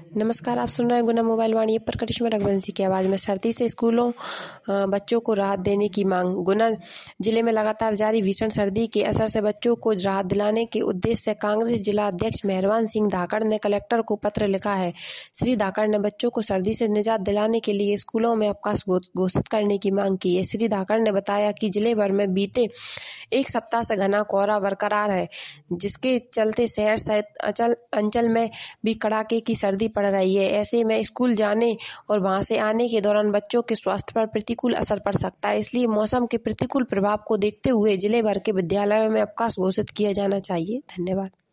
नमस्कार, आप सुन रहे हैं गुना मोबाइल वाणी पर करिश्मा रघुवंशी की आवाज़ में। सर्दी से स्कूलों बच्चों को राहत देने की मांग। गुना जिले में लगातार जारी भीषण सर्दी के असर से बच्चों को राहत दिलाने के उद्देश्य से कांग्रेस जिला अध्यक्ष मेहरबान सिंह धाकड़ ने कलेक्टर को पत्र लिखा है। श्री धाकड़ ने बच्चों को सर्दी से निजात दिलाने के लिए स्कूलों में अवकाश घोषित करने की मांग की है। श्री धाकड़ ने बताया कि जिले भर में बीते एक सप्ताह से घना कोहरा बरकरार है, जिसके चलते शहर सहित अंचल में भी कड़ाके की सर्दी पड़ रही है। ऐसे में स्कूल जाने और वहां से आने के दौरान बच्चों के स्वास्थ्य पर प्रतिकूल असर पड़ सकता है। इसलिए मौसम के प्रतिकूल प्रभाव को देखते हुए जिले भर के विद्यालयों में अवकाश घोषित किया जाना चाहिए। धन्यवाद।